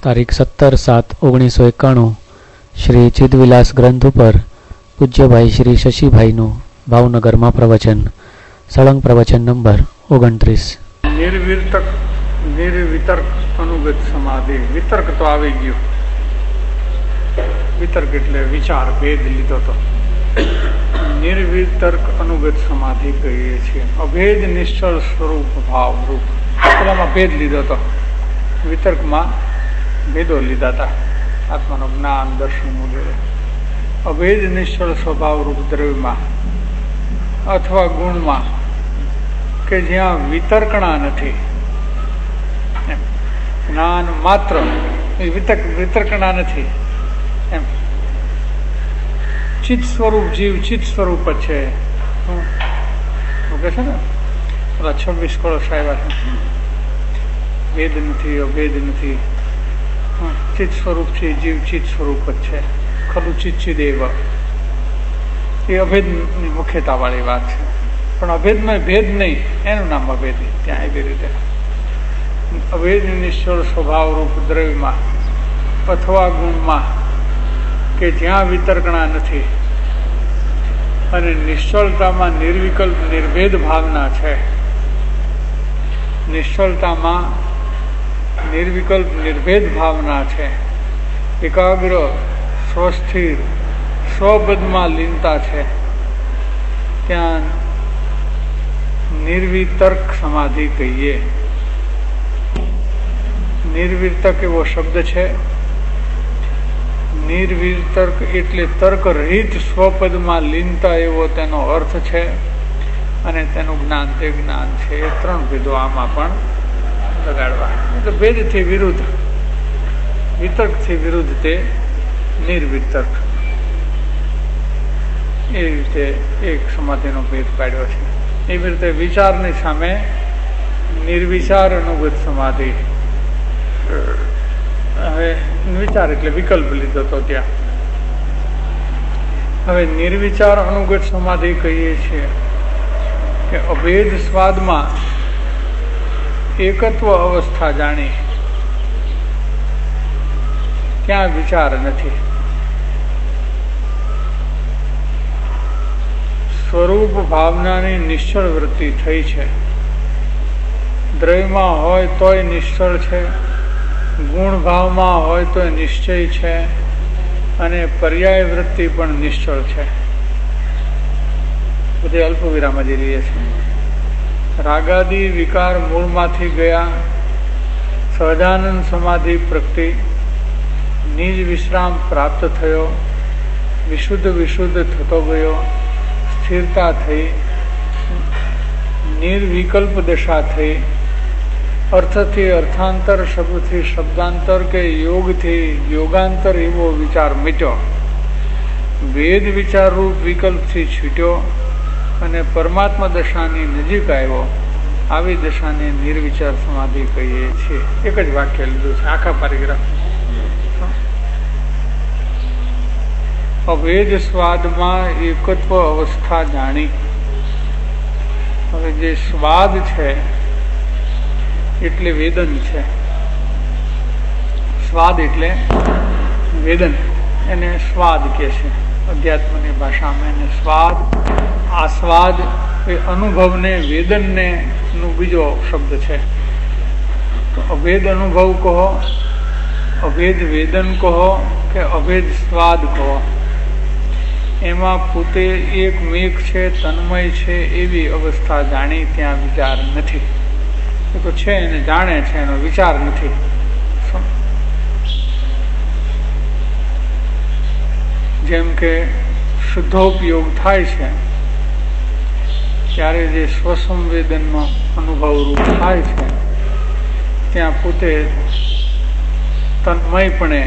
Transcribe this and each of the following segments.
તારીખ 17/7/1991 શ્રી ચિદવિલાસ ગ્રંથ ઉપર પૂજ્યભાઈ શ્રી શશીભાઈનું ભાવનગરમાં પ્રવચન. સળંગ પ્રવચન નંબર 29. નિર્વિતર્ક અનુગત સમાધિ. વિતર્ક તો આવી ગયું. વિતર્ક એટલે વિચાર, ભેદ લીધો તો. નિર્વિતર્ક અનુગત સમાધિ કહીએ છીએ. અભેદ નિશ્ચળ સ્વરૂપ ભાવ રૂપ. પેલામાં ભેદ લીધો તો, વિતર્કમાં ભેદો લીધા હતા. આત્માનું જ્ઞાન, દર્શન વગેરે. અભેદ નિશ્ચળ સ્વભાવ રૂપ દ્રવ્યમાં અથવા ગુણમાં કે જ્યાં વિતર્કણા નથી, જ્ઞાન માત્ર, વિતર્કણા નથી એમ. ચિત્ત સ્વરૂપ જીવ ચિત્ત સ્વરૂપ જ છે. છે ને પેલા 26 કળશ આવ્યા છે. ભેદ નથી, અભેદ નથી, ચિત્ત સ્વરૂપ છે જીવ, ચિત્ત સ્વરૂપ જ છે. ખલું ચિત્તચિદેવ, એ અભેદની મુખ્યતા વાળી વાત છે. પણ અભેદમાં ભેદ નહીં, એનું નામ અભેદ. ત્યાં એવી રીતે અભેદ નિશ્ચળ સ્વભાવ રૂપ દ્રવ્યમાં અથવા ગુણમાં કે જ્યાં વિતર્કણા નથી અને નિશ્ચળતામાં નિર્વિકલ્પ નિર્ભેદ ભાવના છે. નિશ્ચળતામાં નિર્વિકલ્પ નિર્ભેદ ભાવના છે. એકાગ્ર, સ્વસ્થિર, સ્વબદમાં લીનતા છે. ત્યાં નિર્વિતર્ક સમાધિ કહીએ. નિર્વિતર્ક એવો શબ્દ છે. નિર્વિતર્ક એટલે તર્ક રહિત સ્વપદમાં લીનતા એવો તેનો અર્થ છે. અને તેનું જ્ઞાન તે જ્ઞાન છે. એ 3 ભેદો આમાં પણ લગાડવા. એટલે ભેદથી વિરુદ્ધ, વિતર્કથી વિરુદ્ધ તે નિર્વિતર્ક. એ રીતે એક સમાધિનો ભેદ પાડ્યો છે. એવી રીતે વિચારની સામે નિર્વિચાર અનુગત સમાધિ. હવે વિચાર એટલે વિકલ્પ લીધો તો ત્યાં. હવે નિર્વિચાર અનુગત સમાધિ કહીએ છીએ કે અભેદ સ્વાદમાં એકત્વ અવસ્થા જાણી, ત્યાં વિચાર નથી. સ્વરૂપ ભાવનાની નિશ્ચળ વૃત્તિ થઈ છે. દ્રવ્યમાં હોય તોય નિશ્ચળ છે, ગુણ ભાવમાં હોય તો નિશ્ચય છે, અને પર્યાય વૃત્તિ પણ નિશ્ચળ છે. બધે અલ્પ વિરામ જ રહીએ છીએ. રાગાદી વિકાર મૂળમાંથી ગયા, સહજાનંદ સમાધિ પ્રગટી, નિજ વિશ્રામ પ્રાપ્ત થયો, વિશુદ્ધ થતો ગયો, સ્થિરતા થઈ, નિર્વિકલ્પ દશા થઈ, અર્થથી અર્થાંતર, શબ્દથી શબ્દાંતર કે યોગથી યોગાંતર એવો વિચાર મિટ્યો, ભેદ વિચારરૂપ વિકલ્પથી છૂટ્યો અને પરમાત્મા દશાની નજીક આવ્યો. આવી દશાને નિર્વિચાર સમાધિ કહીએ છીએ. એક જ વાક્ય લીધું છે આખા પેરેગ્રાફ. અભેદ સ્વાદમાં એકત્વ અવસ્થા જાણી. હવે જે સ્વાદ છે એટલે વેદન છે. સ્વાદ એટલે વેદન, એને સ્વાદ કહે છે અધ્યાત્મની ભાષામાં. એને સ્વાદ, આસ્વાદ એ અનુભવને, વેદનને નો બીજો શબ્દ છે. તો અભેદ અનુભવ કહો, અભેદ વેદન કહો કે અભેદ સ્વાદ કહો, એમાં પોતે એક મેઘ છે, તન્મય છે એવી અવસ્થા જાણી, ત્યાં વિચાર નથી. એ તો છે એને જાણે છે, એનો વિચાર નથી. જેમ કે શુદ્ધોપયોગ થાય છે ત્યારે જે સ્વસંવેદનનો અનુભવ રૂપ થાય છે, ત્યાં પોતે તન્મયપણે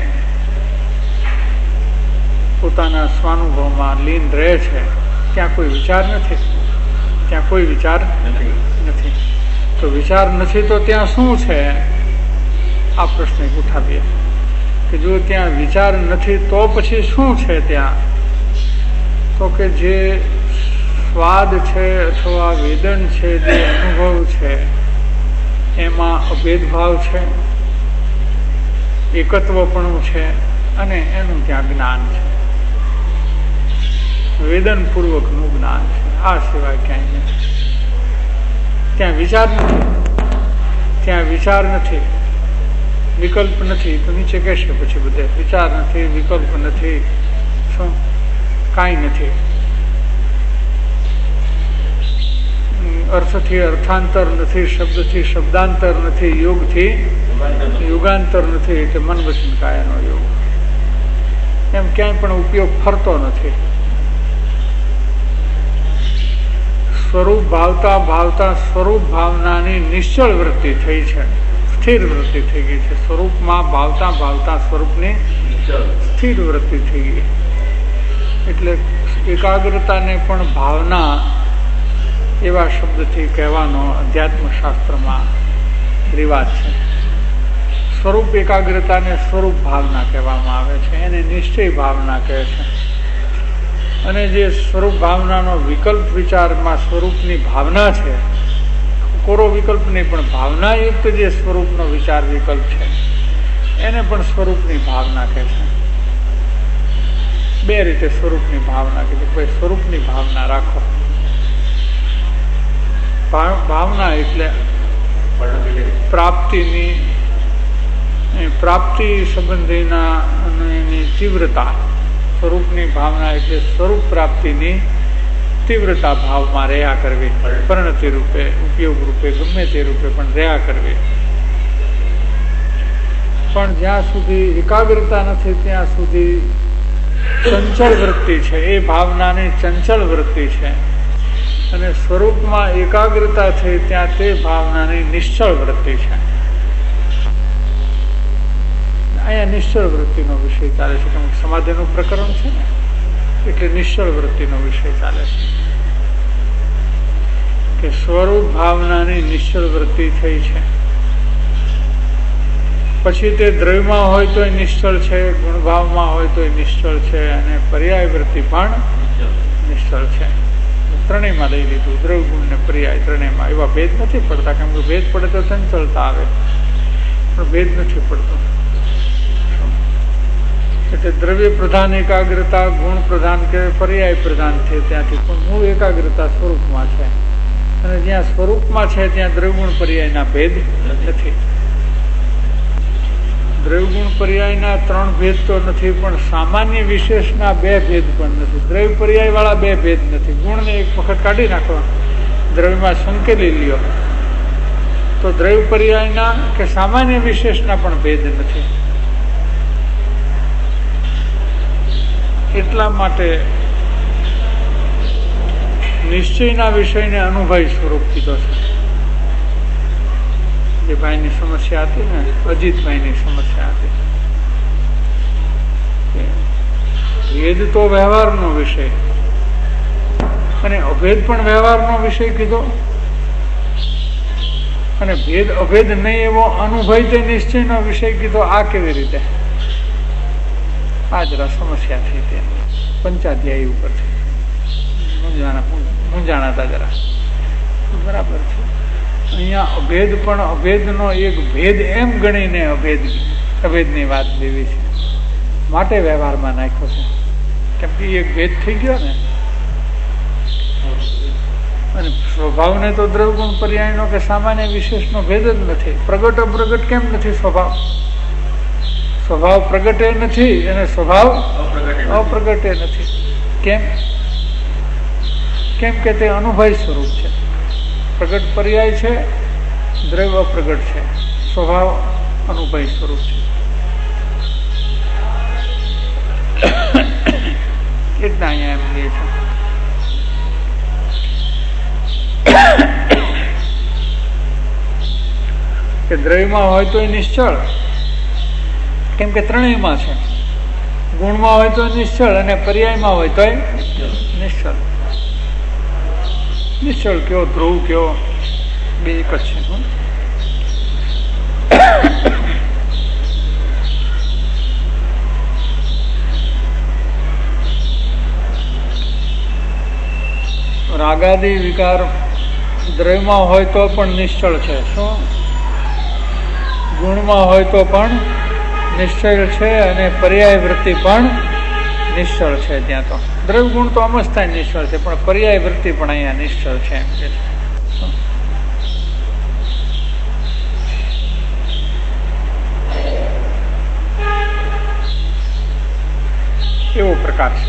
પોતાના સ્વાનુભવમાં લીન રહે છે. ત્યાં કોઈ વિચાર નથી. ત્યાં કોઈ વિચાર નથી. તો વિચાર નથી તો ત્યાં શું છે? આ પ્રશ્ન ઉઠાવીએ કે જો ત્યાં વિચાર નથી તો પછી શું છે ત્યાં? તો કે જે સ્વાદ છે અથવા વેદન છે, જે અનુભવ છે, એમાં અભેદભાવ છે. એકત્વપણું છે અને એનું ત્યાં જ્ઞાન છે, વેદનપૂર્વકનું જ્ઞાન છે. આ સિવાય ક્યાંય નથી. ત્યાં વિચાર નથી, ત્યાં વિચાર નથી, વિકલ્પ નથી. તો નીચે કહેશે પછી બધે વિચાર નથી, વિકલ્પ નથી, શું કાંઈ નથી. અર્થથી અર્થાંતર નથી, શબ્દથી શબ્દાંતર નથી, યોગથી યુગાંતર નથી. એટલે મન વચન કાયાનો યોગ. એમ ક્યાંય પણ ઉપયોગ ફરતો નથી. સ્વરૂપ ભાવતા ભાવતા સ્વરૂપ ભાવનાની નિશ્ચળ વૃત્તિ થઈ છે, સ્થિર વૃત્તિ થઈ ગઈ છે. સ્વરૂપમાં ભાવતા ભાવતા સ્વરૂપની સ્થિર વૃત્તિ થઈ ગઈ. એટલે એકાગ્રતાને પણ ભાવના એવા શબ્દથી કહેવાનો અધ્યાત્મ શાસ્ત્રમાં રિવાજ છે. સ્વરૂપ એકાગ્રતાને સ્વરૂપ ભાવના કહેવામાં આવે છે, એને નિશ્ચય ભાવના કહે છે. અને જે સ્વરૂપ ભાવનાનો વિકલ્પ વિચારમાં સ્વરૂપની ભાવના છે, કોરો વિકલ્પ નહીં પણ ભાવનાયુક્ત જે સ્વરૂપનો વિચાર વિકલ્પ છે, એને પણ સ્વરૂપની ભાવના કહે છે. બે રીતે સ્વરૂપની ભાવના કીધી. ભાઈ સ્વરૂપની ભાવના રાખો. ભાવના એટલે પ્રાપ્તિ સંબંધીના એની તીવ્રતા. સ્વરૂપની ભાવના એટલે સ્વરૂપ પ્રાપ્તિની તીવ્રતા ભાવમાં રહ્યા કરવી, પરિણતિ રૂપે, ઉપયોગ રૂપે, ગમે તે રૂપે પણ રહ્યા કરવી. પણ જ્યાં સુધી એકાગ્રતા નથી ત્યાં સુધી ચંચળ વૃત્તિ છે, એ ભાવનાની ચંચળ વૃત્તિ છે. અને સ્વરૂપમાં એકાગ્રતા થઈ ત્યાં તે ભાવનાની નિશ્ચળ વૃત્તિ છે. અહીંયા નિશ્ચળ વૃત્તિનો વિષય ચાલે છે, કેમ સમાધિનું પ્રકરણ છે ને, એટલે નિશ્ચળ વૃત્તિનો વિષય ચાલે છે કે સ્વરૂપ ભાવનાની નિશ્ચળ વૃત્તિ થઈ છે. પછી તે દ્રવ્યમાં હોય તો નિશ્ચળ છે, ગુણભાવમાં હોય તો નિશ્ચળ છે, અને પર્યાય વૃત્તિ પણ નિશ્ચળ છે. ત્રણેયમાં લઈ લીધું, દ્રવ્ય ગુણ ને પર્યાય ત્રણેયમાં. એવા ભેદ નથી પડતા, કેમ કે ભેદ પડે તો ચંચળતા આવે, પણ ભેદ નથી પડતો. એટલે દ્રવ્ય પ્રધાન એકાગ્રતા, ગુણ પ્રધાન કે પર્યાય પ્રધાન છે, ત્યાંથી પણ મૂળ એકાગ્રતા સ્વરૂપમાં છે. અને જ્યાં સ્વરૂપમાં છે ત્યાં દ્રવ્યગુણ પર્યાયના ભેદ નથી. દ્રવ્યગુણ પર્યાયના ત્રણ ભેદ તો નથી, પણ સામાન્ય વિશેષના બે ભેદ પણ નથી. દ્રવ્ય પર્યાય વાળા બે ભેદ નથી. ગુણને એક વખત કાઢી નાખો, દ્રવ્યમાં સંકેલી લ્યો તો દ્રવ્ય પર્યાયના કે સામાન્ય વિશેષના પણ ભેદ નથી. એટલા માટે નિશ્ચયના વિષયને અનુભવી સ્વરૂપ કીધો છે. જે ભાઈની સમસ્યા હતી ને, અજીતભાઈની સમસ્યા હતી, ભેદ તો વ્યવહારનો વિષય અને અભેદ પણ વ્યવહારનો વિષય કીધો, અને ભેદ અભેદ નહીં એવો અનુભવ તે નિશ્ચયનો વિષય કીધો. આ કેવી રીતે? આ જરા સમસ્યા થઈ તે પંચાધ્યાયી ઉપરથી મૂંઝાણા હતા જરા. બરાબર છે. અહીંયા અભેદ પણ અભેદનો એક ભેદ એમ ગણીને અભેદની વાત લેવી છે, માટે વ્યવહારમાં નાખ્યો છે. કેમ કે એક ભેદ થઈ ગયો ને. અને સ્વભાવને તો દ્રવ્યગુણ પર્યાયનો કે સામાન્ય વિશેષનો ભેદ જ નથી. પ્રગટ અપ્રગટ કેમ નથી? સ્વભાવ પ્રગટે નથી અને સ્વભાવ અપ્રગટે નથી. કેમ કે તે અનુભવી સ્વરૂપ છે. પ્રગટ પર્યાય છે, દ્રવ્ય અપ્રગટ છે, સ્વભાવ અનુભવી સ્વરૂપ છે. એટલા અહીંયા એમ લે છે કે દ્રવ્યમાં હોય તો એ નિશ્ચળ, કેમ કે ત્રણેયમાં છે. ગુણમાં હોય તો નિશ્ચળ અને પર્યાયમાં હોય તો નિશ્ચળ. નિશ્ચળ કયો, ધ્રુવ કયો, બે એક જ છે. રાગાદી વિકાર દ્રવ્યમાં હોય તો પણ નિશ્ચળ છે. શું? ગુણમાં હોય તો પણ નિશ્ચળ છે અને પર્યાય વૃત્તિ પણ નિશ્ચળ છે. ત્યાં તો દ્રવ્ય ગુણ તો અમસ્થાય નિશ્ચળ છે, પણ પર્યાય વૃત્તિ પણ અહીંયા નિશ્ચળ છે એમ કે એવો પ્રકાર છે.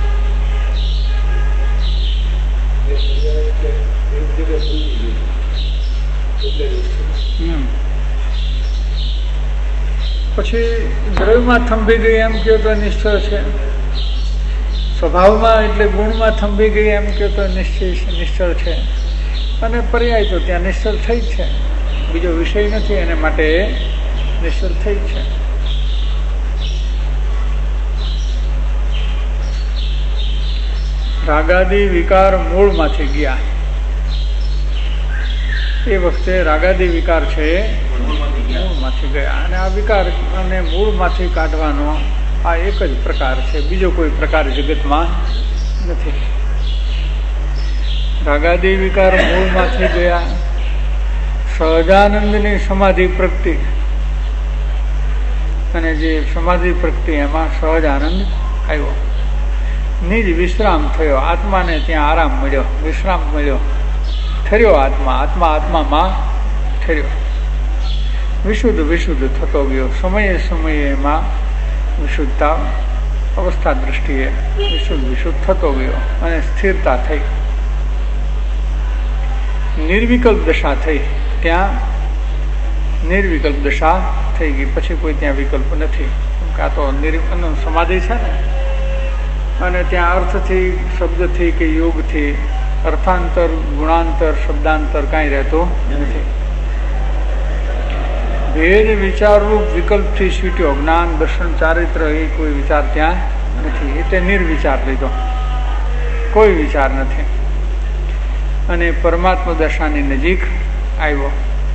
પછી દ્રવ્યમાં થંભી ગઈ એમ કહો તો નિશ્ચળ છે, સ્વભાવમાં એટલે ગુણમાં થંભી ગઈ એમ કહો તો નિશ્ચળ છે, અને પર્યાય તો ત્યાં નિશ્ચળ થઈ જ છે, બીજો વિષય નથી, એને માટે નિશ્ચળ થઈ જ છે. રાગાદી વિકાર મૂળમાંથી ગયા, એ વખતે રાગાદી વિકાર છે મૂળમાંથી ગયા, અને આ વિકાર અને મૂળમાંથી કાઢવાનો આ એક જ પ્રકાર છે, બીજો કોઈ પ્રકાર જગતમાં નથી. રાગાદી વિકાર મૂળમાંથી ગયા, સહજાનંદની સમાધિ પ્રગતિ, અને જે સમાધિ પ્રગતિ એમાં સહજ આનંદ આવ્યો, નિજ વિશ્રામ થયો, આત્માને ત્યાં આરામ મળ્યો, વિશ્રામ મળ્યો, ઠર્યો આત્મા, આત્મા આત્મામાં ઠર્યો, વિશુદ્ધ થતો ગયો, સમયે સમયેમાં વિશુદ્ધતા અવસ્થા દ્રષ્ટિએ વિશુદ્ધ થતો ગયો, અને સ્થિરતા થઈ, નિર્વિકલ્પ દશા થઈ, ત્યાં નિર્વિકલ્પ દશા થઈ ગઈ. પછી કોઈ ત્યાં વિકલ્પ નથી, આ તો સમાધિ છે ને, અને ત્યાં અર્થથી, શબ્દથી કે યોગથી અર્થાંતર, ગુણાંતર, શબ્દાંતર કાંઈ રહેતો નથી. ભેદ વિચારરૂપ વિકલ્પથી છૂટ્યો, જ્ઞાન, દર્શન, ચારિત્ર એ કોઈ વિચાર ત્યાં નથી, એટલે નિર્વિચાર લીધો, કોઈ વિચાર નથી, અને પરમાત્મા દશાની નજીક આવ્યો.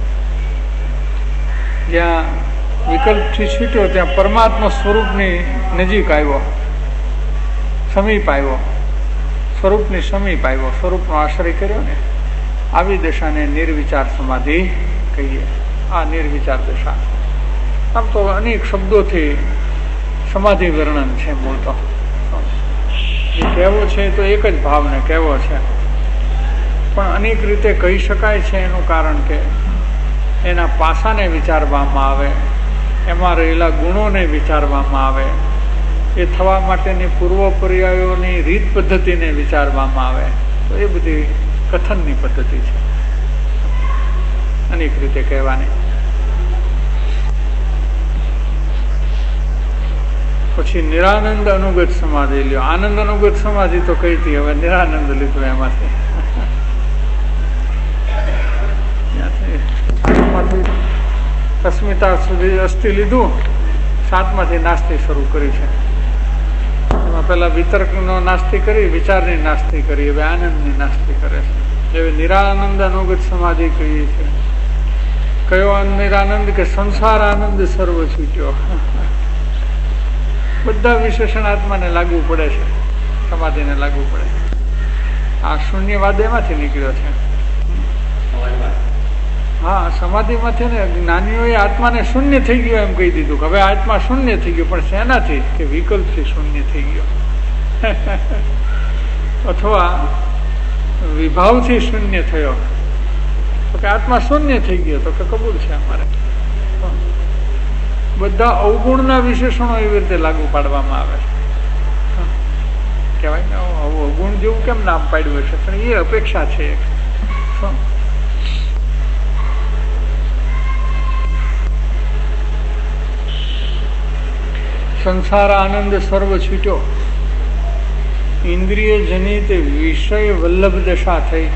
જ્યાં વિકલ્પથી છૂટ્યો ત્યાં પરમાત્મા સ્વરૂપની નજીક આવ્યો, સમીપ આવ્યો, સ્વરૂપની સમીપ આવ્યો, સ્વરૂપનો આશ્રય કર્યો ને, આવી દશાને નિર્વિચાર સમાધિ કહીએ. આ નિર્વિચાર દશા, આમ તો અનેક શબ્દોથી સમાધિ વર્ણન છે, મૂળ તો કહેવો છે તો એક જ ભાવને કહેવો છે, પણ અનેક રીતે કહી શકાય છે. એનું કારણ કે એના પાસાને વિચારવામાં આવે, એમાં રહેલા ગુણોને વિચારવામાં આવે, એ થવા માટેની પૂર્વ પર્યાયોની રીત પદ્ધતિને વિચારવામાં આવે, તો એ બધી કથનની પદ્ધતિ છે, અનેક રીતે કહેવાની. પછી નિરાનંદ અનુગત સમાધિ લ્યો. આનંદ અનુગત સમાધિ તો કઈ હતી, હવે નિરાનંદ લીધું એમાંથી. અસ્મિતા સુધી અસ્થિ લીધું, સાતમાંથી નાસ્તી શરૂ કરી છે. એમાં પેલા વિતર્કનો નાસ્તી કરી, વિચારની નાસ્તી કરી, હવે આનંદની નાસ્તી કરે છે. હવે નિરાનંદ અનુગત સમાધિ કહીએ છીએ. કયો નિરાનંદ કે સંસાર આનંદ સર્વ છૂટ્યો. બધા વિશેષણ આત્માને લાગુ પડે છે, સમાધિને લાગુ પડે છે. આ શૂન્યવાદ એમાંથી નીકળ્યો છે. હા, સમાધિમાંથી ને જ્ઞાનીઓએ આત્માને શૂન્ય થઈ ગયો એમ કહી દીધું કે હવે આત્મા શૂન્ય થઈ ગયો, પણ શેનાથી કે વિકલ્પથી શૂન્ય થઈ ગયો, અથવા વિભાવથી શૂન્ય થયો, તો કે આત્મા શૂન્ય થઈ ગયો, તો કે કબૂલ છે અમારે. બધા અવગુણના વિશેષણો એવી રીતે લાગુ પાડવામાં આવે છે. કહેવાય ને અવગુણ જેવું કેમ નામ પાડ્યું હશે, પણ એ અપેક્ષા છે. સંસાર આનંદ સર્વ છૂટ્યો, ઇન્દ્રિય જનિત વિષય વલ્લભ દશા થઈ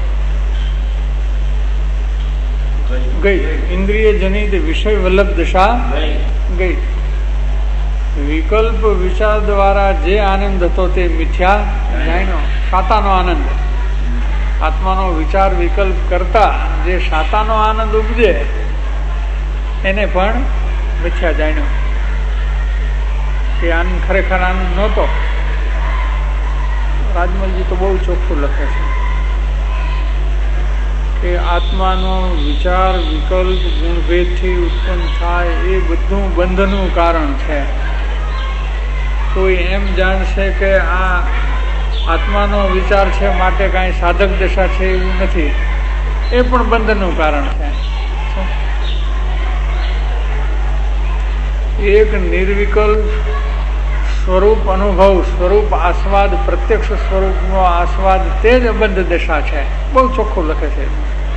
ગઈ. ઇન્દ્રિય જનિત વિષય વલ્લભ દશા ગઈ. વિકલ્પ વિચાર દ્વારા જે આનંદ હતો તે મિથ્યા જાણ્યો, સાતાનો આનંદ. આત્માનો વિચાર વિકલ્પ કરતા જે સાતાનો આનંદ ઉપજે એને પણ મિથ્યા જાણ્યો. કે આનંદ ખરેખર આનંદ નહોતો. રાજમલજી તો બહુ ચોખ્ખું લખે છે એ આત્માનો વિચાર વિકલ્પ ગુણભેદથી ઉત્પન્ન થાય એ બધું બંધનું કારણ છે. કોઈ એમ જાણશે કે આ આત્માનો વિચાર છે માટે કાંઈ સાધક દશા છે એવું નથી, એ પણ બંધનનું કારણ છે. એક નિર્વિકલ્પ સ્વરૂપ અનુભવ, સ્વરૂપ આસ્વાદ, પ્રત્યક્ષ સ્વરૂપનો આસ્વાદ, તે જ બંધ દશા છે. બહુ ચોખ્ખું લખે છે.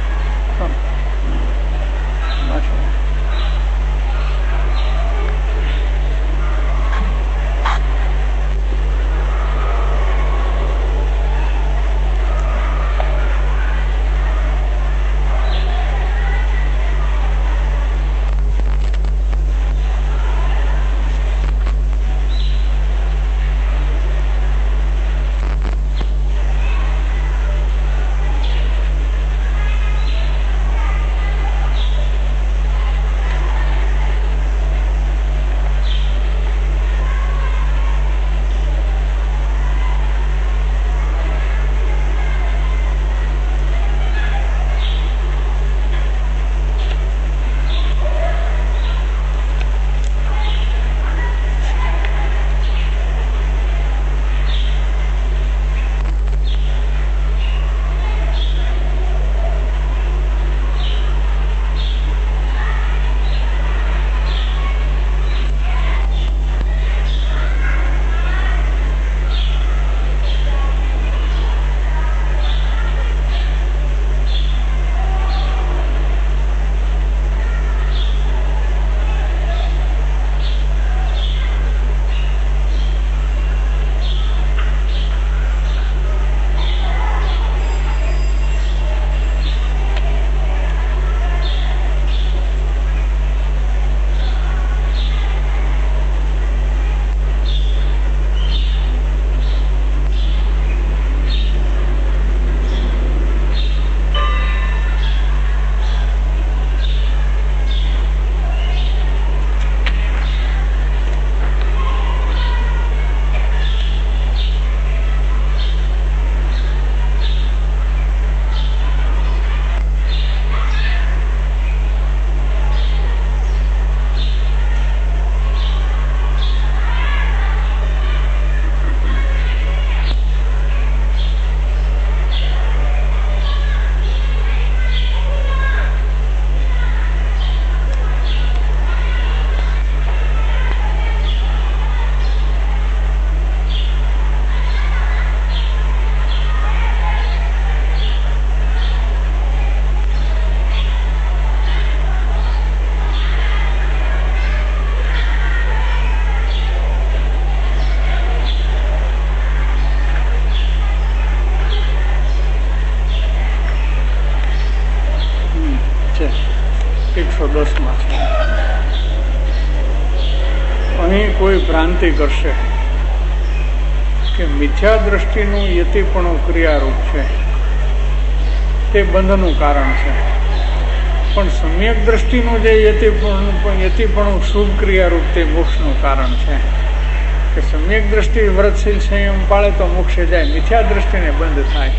અહીં કોઈ ભ્રાંતિ કરશે કે મિથ્યા દ્રષ્ટિનું યતિપણું ક્રિયારૂપ છે, તે બંધનું કારણ છે. પણ સમ્યક દ્રષ્ટિનું જે યતિપણું શુભ ક્રિયારૂપ તે મોક્ષનું કારણ છે. કે સમ્યક દ્રષ્ટિ વ્રતશીલ સંયમ પાળે તો મોક્ષે જાય, મિથ્યા દ્રષ્ટિને બંધ થાય.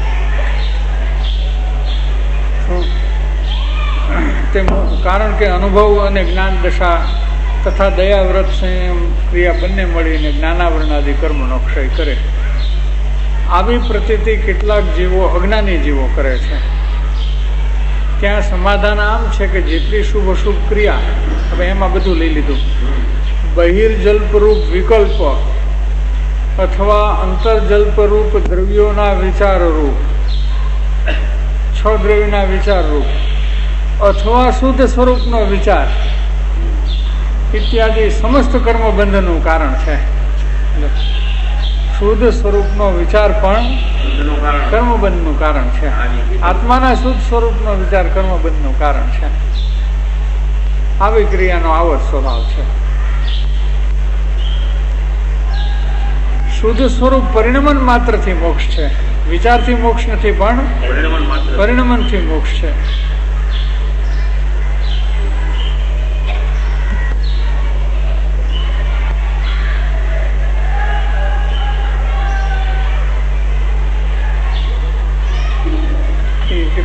કારણ કે અનુભવ અને જ્ઞાન દશા તથા દયા વ્રત સંયમ ક્રિયા બંને મળીને જ્ઞાનાવરણાદિ કર્મનો ક્ષય કરે. આવી પ્રતીતિ કેટલાક જીવો અજ્ઞાની જીવો કરે છે. ત્યાં સમાધાન આમ છે કે જેટલી શુભ અશુભ ક્રિયા, હવે એમાં બધું લઈ લીધું, બહિર્જલ્પરૂપ વિકલ્પ અથવા અંતર્જલ્પરૂપ દ્રવ્યોના વિચારરૂપ, છ દ્રવ્યના વિચારરૂપ અથવા શુદ્ધ સ્વરૂપનો વિચાર ઇત્યાદિ સમસ્ત કર્મ બંધનું કારણ છે. શુદ્ધ સ્વરૂપનો વિચાર પણ કર્મબંધનું કારણ છે. આત્માના શુદ્ધ સ્વરૂપનો વિચાર કર્મબંધનું કારણ છે. આવી ક્રિયાનો આવો જ સ્વભાવ છે. શુદ્ધ સ્વરૂપ પરિણમન માત્રથી મોક્ષ છે, વિચારથી મોક્ષ નથી, પણ પરિણમનથી મોક્ષ છે.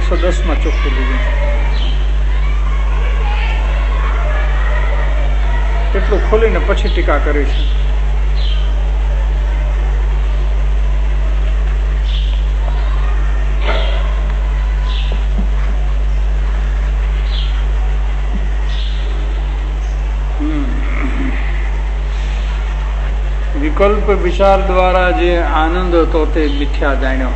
210 ચોખ્ખું લીધું. એટલું ખોલીને પછી ટીકા કરી છે. વિકલ્પ વિચાર દ્વારા જે આનંદ હતો તે મિથ્યા જાણ્યો.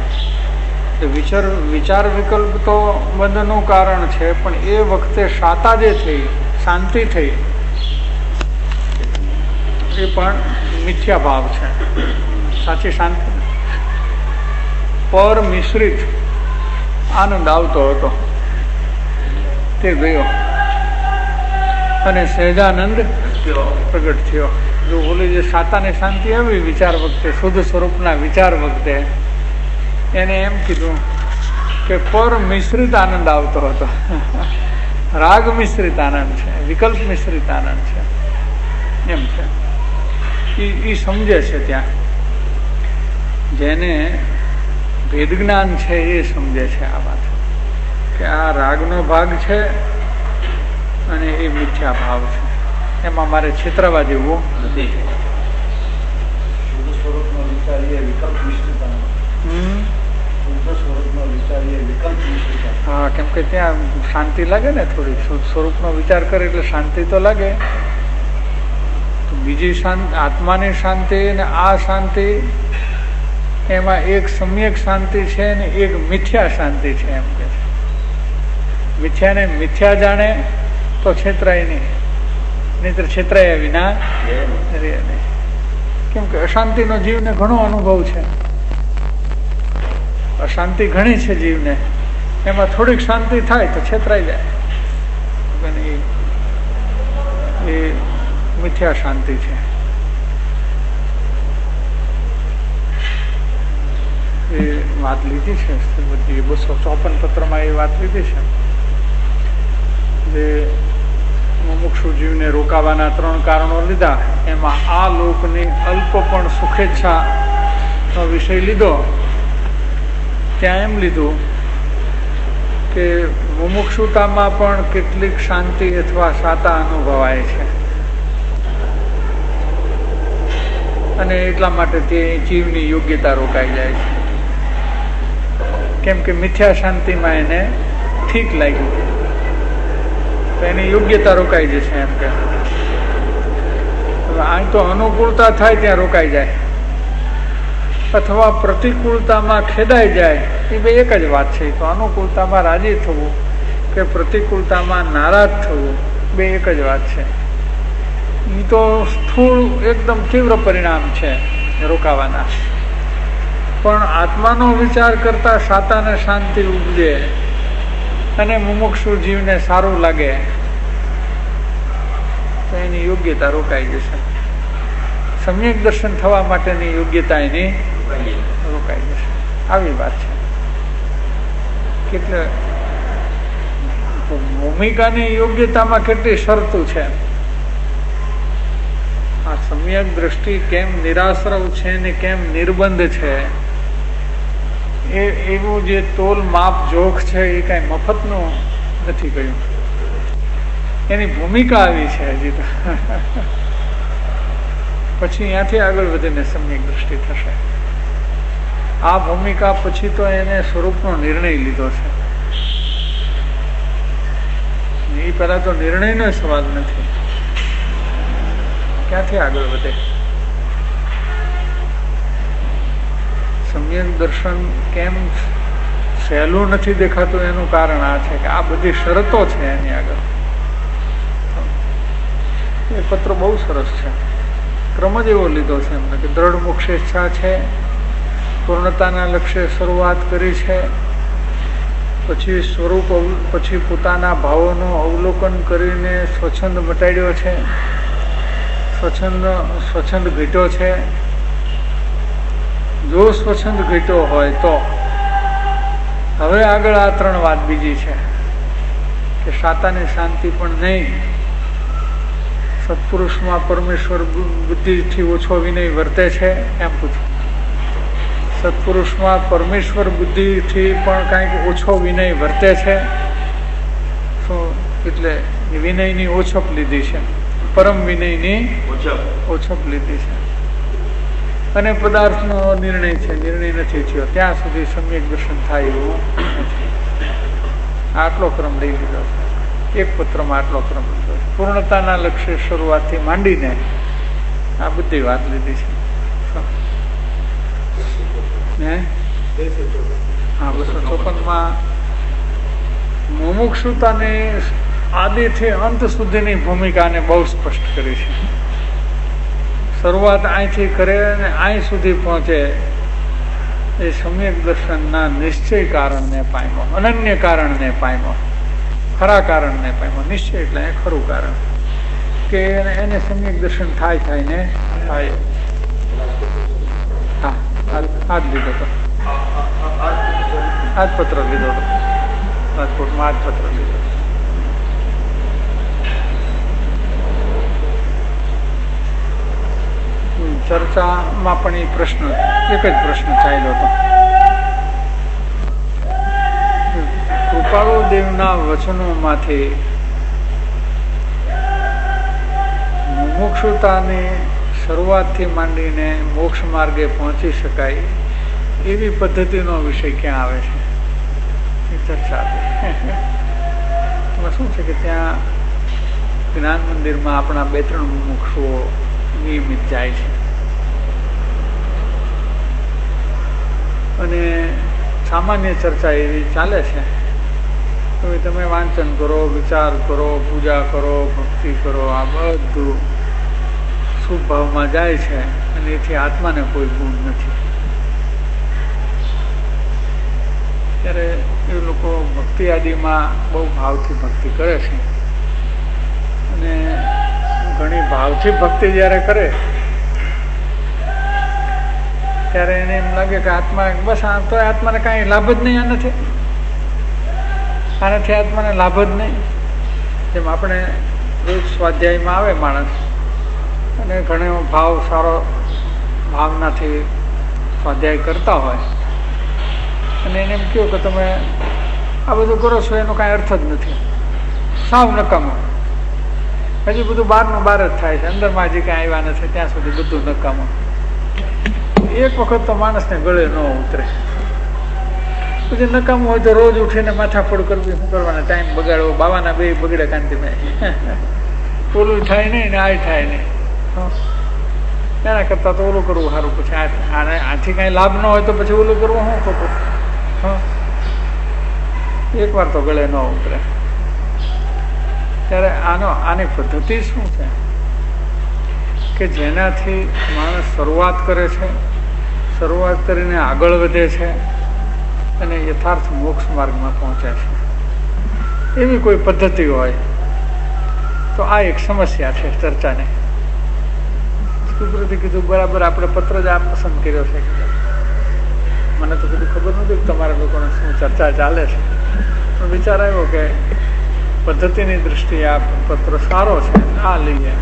વિચાર વિકલ્પ તો બંધનું કારણ છે, પણ એ વખતે શાતા જે થઈ, શાંતિ થઈ, એ પણ મિથ્યા ભાવ છે. સાચી શાંતિ પર મિશ્રિત આનંદ આવતો હતો તે ગયો અને સહેજાનંદ પ્રગટ થયો. જો બોલી જે શાતાની શાંતિ આવી વિચાર વખતે, શુદ્ધ સ્વરૂપના વિચાર વખતે, એને એમ કીધું કે પર મિશ્રિત આનંદ આવતો હતો. રાગ મિશ્રિત આનંદ છે, વિકલ્પ મિશ્રિત આનંદ છે, એમ છે. એ સમજે છે. ત્યાં જેને ભેદ જ્ઞાન છે એ સમજે છે આ વાત, કે આ રાગનો ભાગ છે અને એ મિથ્યા ભાવ છે. એમાં મારે છેતરવા જેવું નથી. હા, કેમ કે ત્યાં શાંતિ લાગે ને થોડી. શુદ્ધ સ્વરૂપનો વિચાર કરે એટલે શાંતિ તો લાગે. બીજી શાંતિ, આત્માની શાંતિ અને આ શાંતિ, એમાં એક સમ્યક શાંતિ છે ને એક મિથ્યા શાંતિ છે. એમ કે મિથ્યાને મિથ્યા જાણે તો છેતરાય નહીં, નહીતર છેતરાયા વિના રહે નહીં. કેમ કે અશાંતિનો જીવને ઘણો અનુભવ છે. અશાંતિ ઘણી છે જીવને, એમાં થોડીક શાંતિ થાય તો છેતરાઈ જાય. એ મિથ્યા શાંતિ છે. એ વાત લીધી છે બધી 254 પત્રમાં એ વાત લીધી છે. જે મુમુક્ષુ જીવને રોકાવાના 3 કારણો લીધા, એમાં આ લોકની અલ્પ પણ સુખેચ્છાનો વિષય લીધો. ત્યાં એમ લીધું કે મુમુક્ષુતામાં પણ કેટલીક શાંતિ અથવા શાતા અનુભવાય છે, અને એટલા માટે તે જીવની યોગ્યતા રોકાઈ જાય છે. કેમ કે મિથ્યા શાંતિમાં એને ઠીક લાગ્યું તો એની યોગ્યતા રોકાઈ જશે. એમ કે અહીં તો અનુકૂળતા થાય ત્યાં રોકાઈ જાય, અથવા પ્રતિકૂળતામાં ખેદાઈ જાય, એ બે એક જ વાત છે. તો અનુકૂળતામાં રાજી થવું કે પ્રતિકૂળતામાં નારાજ થવું, બે એક જ વાત છે. એ તો સ્થૂળ એકદમ તીવ્ર પરિણામ છે રોકાવાના. પણ આત્માનો વિચાર કરતા શાતાને શાંતિ ઉપજે અને મુમુક્ષુ જીવને સારું લાગે તો એની યોગ્યતા રોકાઈ જશે. સમ્યક દર્શન થવા માટેની યોગ્યતા એની રોકાઈ જશે. આવી વાત છે. કેટલે ભૂમિકાની યોગ્યતામાં કેટલી શરતો છે. આ સમ્યક દ્રષ્ટિ કેમ નિરાશ્રવ છે ને કેમ નિર્બંધ છે, એવું જે તોલ માપ જોખ છે એ કઈ મફતનું નથી કહ્યું. એની ભૂમિકા આવી છે હજી તો. પછી ત્યાંથી આગળ વધીને સમ્યક દ્રષ્ટિ થશે. આ ભૂમિકા પછી તો એને સ્વરૂપનો નિર્ણય લીધો છે. એ પહેલા તો નિર્ણયનો સવાલ નથી. ક્યાંથી આગળ વધે? સમ્યક દર્શન કેમ સહેલું નથી દેખાતું એનું કારણ આ છે કે આ બધી શરતો છે એની આગળ. એ પત્ર બહુ સરસ છે. ક્રમ જ એવો લીધો છે એમને કે દ્રઢ મોક્ષેચ્છા છે, પૂર્ણતાના લક્ષ્ય શરૂઆત કરી છે, પછી સ્વરૂપ, પછી પોતાના ભાવોનું અવલોકન કરીને સ્વચ્છંદ મટાડ્યો છે, સ્વચ્છંદ ઘટ્યો છે. જો સ્વચ્છંદ ઘટ્યો હોય તો હવે આગળ આ 3 વાત બીજી છે કે શાતાની શાંતિ પણ નહીં, સત્પુરુષમાં પરમેશ્વર બુદ્ધિથી ઓછો વિનય વર્તે છે એમ પૂછ્યું. સત્પુરુષમાં પરમેશ્વર બુદ્ધિથી પણ કાંઈક ઓછો વિનય વર્તે છે. શું એટલે વિનયની ઓછપ લીધી છે, પરમ વિનયની ઓછપ લીધી છે. અને પદાર્થનો નિર્ણય છે, નિર્ણય નથી થયો ત્યાં સુધી સમ્યક દર્શન થાય એવું નથી. આટલો ક્રમ લઈ લીધો છે, એક પત્રમાં આટલો ક્રમ લીધો છે. પૂર્ણતાના લક્ષ્ય શરૂઆતથી માંડીને આ બધી વાત લીધી છે. હા, 254 મુમુક્ષુતાની આદિથી અંત સુધીની ભૂમિકાને બહુ સ્પષ્ટ કરી છે. શરૂઆત અહીંથી કરે અને અહીં સુધી પહોંચે એ સમ્યક દર્શનના નિશ્ચય કારણને પામ્યો, અનન્ય કારણને પામ્યો, ખરા કારણને પામ્યો. નિશ્ચય એટલે ખરું કારણ કે એને સમ્યક દર્શન થાય ને થાય. હા, આ જ લીધો હતો, આ જ પત્ર લીધો હતો રાજકોટમાં, આ જ પત્ર લીધો. ચર્ચામાં પણ એ પ્રશ્ન, એક જ પ્રશ્ન ચાલ્યો હતો. કૃપાળુ દેવના વચનોમાંથી મુમુક્ષુતાની શરૂઆતથી માંડીને મોક્ષ માર્ગે પહોંચી શકાય એવી પદ્ધતિનો વિષય ક્યાં આવે છે એ ચર્ચા. એમાં શું છે કે ત્યાં જ્ઞાન મંદિરમાં આપણા 2-3 મુમુક્ષુઓ નિયમિત જાય છે અને સામાન્ય ચર્ચા એવી ચાલે છે. હવે તમે વાંચન કરો, વિચાર કરો, પૂજા કરો, ભક્તિ કરો, આ બધું શુભ ભાવમાં જાય છે અને એથી આત્માને કોઈ ગુણ નથી. ત્યારે એ લોકો ભક્તિ આદિમાં બહુ ભાવથી ભક્તિ કરે છે અને ઘણી ભાવથી ભક્તિ જ્યારે કરે ત્યારે એને એમ લાગે કે આત્મા બસ આ તો આત્માને કાંઈ લાભ જ નહીં, આનાથી આત્માને લાભ જ નહીં. જેમ આપણે રોજ સ્વાધ્યાયમાં આવે માણસ અને ઘણો ભાવ, સારો ભાવનાથી સ્વાધ્યાય કરતા હોય અને એને એમ કહ્યું કે તમે આ બધું કરો છો એનો કાંઈ અર્થ જ નથી, સાવ નકામો, હજી બધું બહારનું બહાર જ થાય છે, અંદરમાં હજી કાંઈ આવ્યા નથી ત્યાં સુધી બધું નકામો. એક વખત તો માણસને ગળે ન ઉતરે. પછી નકામું હોય તો રોજ ઉઠીને માથાફોડ કરવી, શું કરવાના, ટાઈમ બગાડવો, બાવાના 2 બગડે કાંતિમાં, ઓલું થાય નહીં ને આ થાય નહીં. એના કરતાં તો ઓલું કરવું સારું. પછી આથી કાંઈ લાભ ન હોય તો પછી ઓલું કરવું શું ખોટું. એક વાર તો ગળે ન ઉતરે. ત્યારે આની પદ્ધતિ શું છે કે જેનાથી માણસ શરૂઆત કરે છે, શરૂઆત કરીને આગળ વધે છે અને યથાર્થ મોક્ષ માર્ગમાં પહોંચે છે. એવી કોઈ પદ્ધતિ હોય તો આ એક સમસ્યા છે ચર્ચાને. સુબ્રતે કીધું બરાબર, આપણે પત્ર જ આ પસંદ કર્યો છે. મને તો બધું ખબર નથી કે તમારા લોકોને શું ચર્ચા ચાલે છે, પણ વિચાર આવ્યો કે પદ્ધતિની દ્રષ્ટિએ આ પત્ર સારો છે, આ લઈએ.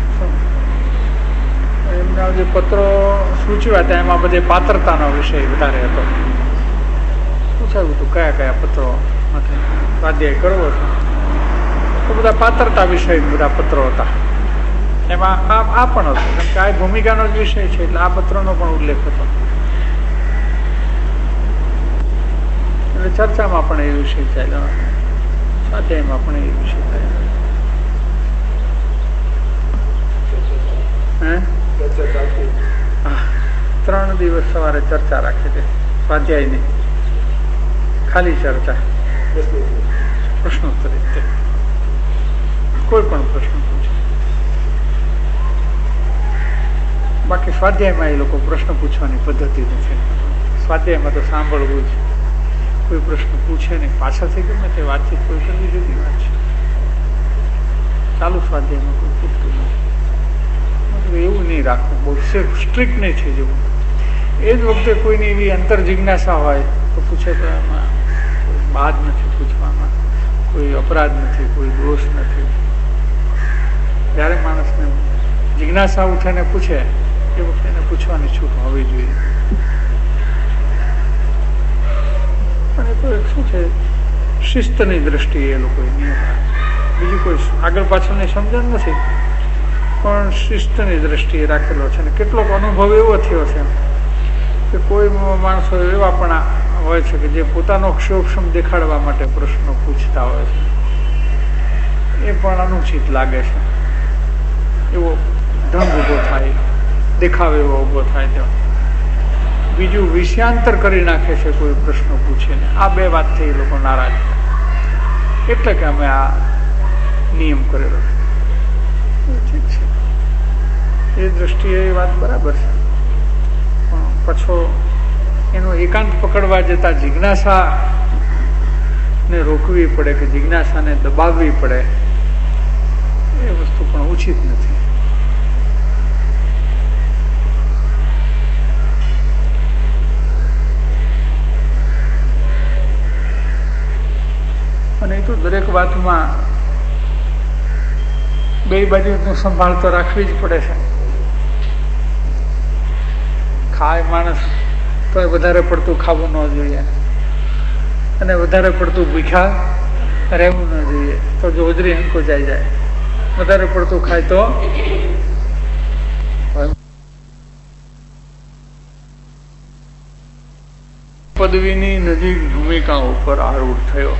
એમના જે પત્રો સૂચવ્યા હતા એમાં બધે પાત્રતાનો વિષય વધારે હતો. પૂછાયું હતું કયા કયા પત્રો માંથી સ્વાધ્યાય કરવો છે, તો બધા પાત્રતા વિષય બધા પત્રો હતા. એમાં આ પણ હતું, કેમ કે આ ભૂમિકાનો જ વિષય છે એટલે આ પત્રનો પણ ઉલ્લેખ હતો. એટલે ચર્ચામાં પણ એ વિષય ચાલ્યો, સ્વાધ્યાયમાં પણ એ વિષય ચાલ્યો. 3 દિવસ સવારે ચર્ચા રાખી હતી સ્વાધ્યાયની, ખાલી ચર્ચા, પ્રશ્નોત્તરી. કોઈ પણ પ્રશ્ન પૂછે. બાકી સ્વાધ્યાયમાં એ લોકો પ્રશ્ન પૂછવાની પદ્ધતિ નથી. સ્વાધ્યાયમાં તો સાંભળવું જ, કોઈ પ્રશ્ન પૂછે નહીં, પાછળથી ગમે તે વાતચીત કોઈ કરવી જુદી વાત છે. ચાલુ સ્વાધ્યાયમાં કોઈ પૂછતું નથી. એવું નહીં રાખવું, બહુ સ્ટ્રિક્ટ નહીં થઈ જવું. એ જ વખતે કોઈની એવી અંતર જિજ્ઞાસા હોય તો પૂછે તો એમાં કોઈ બાદ નથી, પૂછવામાં કોઈ અપરાધ નથી, કોઈ દોષ નથી. જ્યારે માણસને જિજ્ઞાસા ઉઠીને પૂછે એ વખતે એને પૂછવાની છૂટ હોવી જોઈએ. તો શું છે, શિસ્તની દ્રષ્ટિએ એ લોકોએ નિયમ રાખે. બીજું કોઈ આગળ પાછળની સમજણ નથી, પણ શિસ્તની દ્રષ્ટિએ રાખેલો છે. ને કેટલોક અનુભવ એવો થયો છે કે કોઈ માણસો એવા પણ હોય છે કે જે પોતાનો ક્ષોક્ષમ દેખાડવા માટે પ્રશ્નો પૂછતા હોય છે. એ પણ અનુચિત લાગે છે. એવો ઢંગ ઊભો થાય, દેખાવ એવો ઊભો થાય તો બીજું વિષયાંતર કરી નાખે છે કોઈ પ્રશ્ન પૂછીને. આ બે વાતથી એ લોકો નારાજ થાય. એટલે કે અમે આ નિયમ કરેલો છે. ઠીક છે, એ દ્રષ્ટિએ એ વાત બરાબર છે. પણ પાછો એનો એકાંત પકડવા જતા જિજ્ઞાસા ને રોકવી પડે કે જિજ્ઞાસાને દબાવવી પડે, એ વસ્તુ પણ ઉચિત નથી. અને એ તો દરેક વાતમાં બે બાજુનું સંભાળ તો રાખવી જ પડે છે. ખાય માણસ તો વધારે પડતું ખાવું ન જોઈએ, અને વધારે પડતું ભૂખ્યા રહેવું ન જોઈએ, તો જો હોજરી હંકો જાય. વધારે પડતું ખાય તો પદવીની નજીક ભૂમિકા ઉપર આરૂઢ થયો.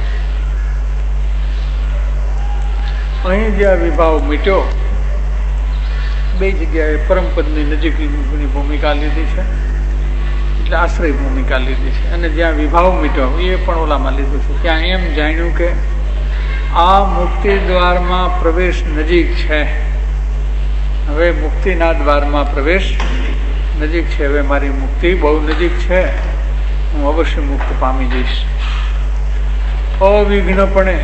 અહીં જ્યાં વિભાવ મીટ્યો, બે જગ્યાએ પરમપદની નજીકની ભૂમિકા લીધી છે, એટલે આશ્રય ભૂમિકા લીધી છે. અને જ્યાં વિભાવ મીટ્યો એ પણ ઓલામાં લીધું છે. ત્યાં એમ જાણ્યું કે આ મુક્તિ દ્વારમાં પ્રવેશ નજીક છે. હવે મુક્તિના દ્વારમાં પ્રવેશ નજીક છે. હવે મારી મુક્તિ બહુ નજીક છે. હું અવશ્ય મુક્ત પામી જઈશ. અવિઘ્નપણે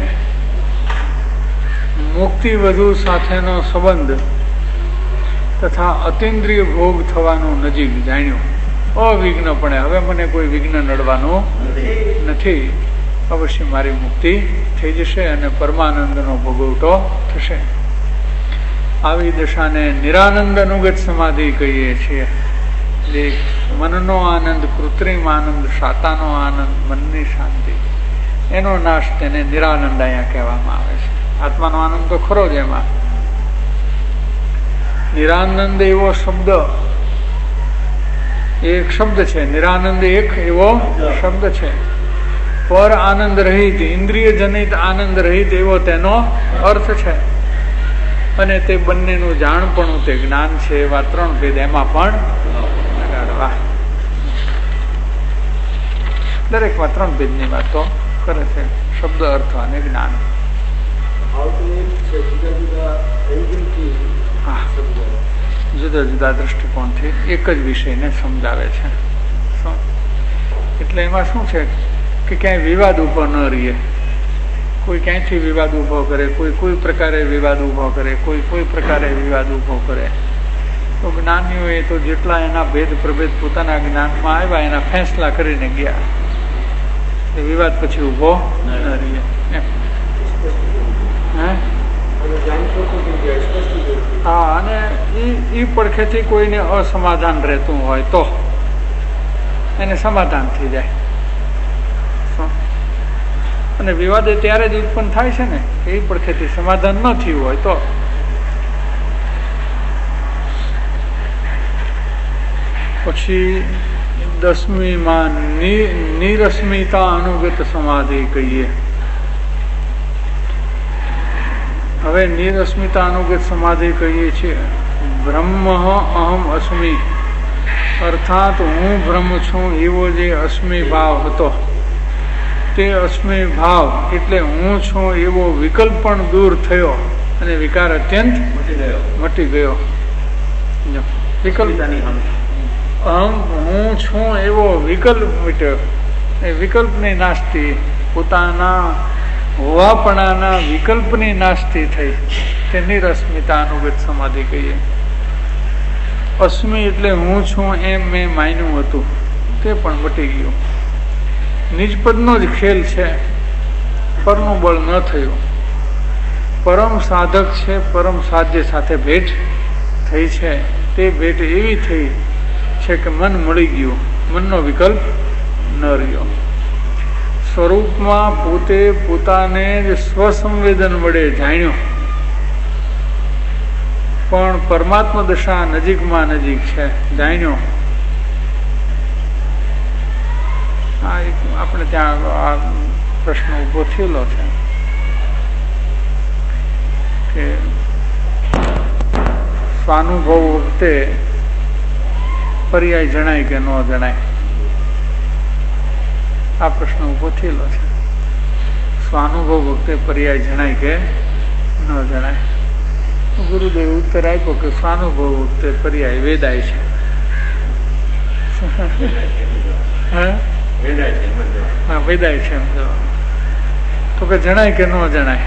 મુક્તિ વધુ સાથેનો સંબંધ તથા અતિન્દ્રિય ભોગ થવાનું નજીક જાણ્યું. અવિઘ્નપણે હવે મને કોઈ વિઘ્ન નડવાનું નથી. અવશ્ય મારી મુક્તિ થઈ જશે અને પરમાનંદનો ભોગવટો થશે. આવી દશાને નિરાનંદ અનુગત સમાધિ કહીએ છીએ. જે મનનો આનંદ, કૃત્રિમ આનંદ, શાતાનો આનંદ, મનની શાંતિ, એનો નાશ, તેને નિરાનંદ અહીંયા કહેવામાં આવે છે. આત્માનો આનંદ તો ખરો જ. એમાં નિરાનંદ એવો શબ્દ, એક શબ્દ છે. નિરાનંદ એક એવો શબ્દ છે. પર આનંદ રહિત, ઇન્દ્રિય જનિત આનંદ રહિત એવો તેનો અર્થ છે. અને તે બંનેનું જાણપણું, તે જ્ઞાન છે. એવા ત્રણ ભેદ એમાં પણ લગાડવા. દરેકમાં ત્રણ ભેદની વાતો કરે છે. શબ્દ, અર્થ અને જ્ઞાન. જુદા જુદા દ્રષ્ટિકોણથી એક જ વિષયને સમજાવે છે. એટલે એમાં શું છે કે ક્યાંય વિવાદ ઉભો ન રહીએ. કોઈ ક્યાંયથી વિવાદ ઉભો કરે, કોઈ પ્રકારે વિવાદ ઉભો કરે, કોઈ પ્રકારે વિવાદ ઉભો કરે, તો જ્ઞાનીઓએ તો જેટલા એના ભેદ પ્રભેદ પોતાના જ્ઞાનમાં આવ્યા એના ફેંસલા કરીને ગયા. એ વિવાદ પછી ઉભો ન રહીએ. હા, અને એ પડખેથી કોઈને અસમાધાન રહેતું હોય તો એને સમાધાન થઈ જાય. અને વિવાદ એ ત્યારે જ ઉત્પન્ન થાય છે ને કે એ પડખેથી સમાધાન ન થયું હોય તો. પછી 10મીમાં નિરસ્મિતા અનુગત સમાધિ કહીએ. હવે નિરસ્મિતા અનુગત સમાધિ કહીએ છીએ. બ્રહ્મ અહમ અસ્મિ, અર્થાત હું બ્રહ્મ છું એવો જે અસ્મિ ભાવ હતો, તે અસ્મિ ભાવ એટલે હું છું એવો વિકલ્પ પણ દૂર થયો અને વિકાર અત્યંત મટી ગયો. વિકલ્પ અહમ હું છું એવો વિકલ્પ મીટ્યો. એ વિકલ્પની નાસ્તી, પોતાના હોવાપણાના વિકલ્પની નાસ્તી થઈ. તે નિરસ્મિતા અનુગત સમાધિ કહીએ. અસ્મિ એટલે હું છું એમ મેં માન્યું હતું, તે પણ મટી ગયું. નિજપદનો જ ખેલ છે, પરનું બળ ન થયું. પરમ સાધક છે, પરમ સાધ્ય સાથે ભેટ થઈ છે. તે ભેટ એવી થઈ છે કે મન મળી ગયું, મનનો વિકલ્પ ન રહ્યો. સ્વરૂપમાં પોતે પોતાને જ સ્વસંવેદન વડે જાણ્યો, પણ પરમાત્મા દશા નજીકમાં નજીક છે જાણ્યો. આપણે ત્યાં આ પ્રશ્ન ઉભો થયેલો છે કે સ્વાનુભવ વખતે પર્યાય જણાય કે ન જણાય. આ પ્રશ્ન ઉભો થયેલો છે. સ્વાનુભવ વખતે પર્યાય જણાય કે ન જણાય. ગુરુદેવ ઉત્તર આપ્યો કે સ્વાનુભવ વખતે પર્યાય વેદાય છે. હા, વેદાય છે એમ તો કે જણાય કે ન જણાય.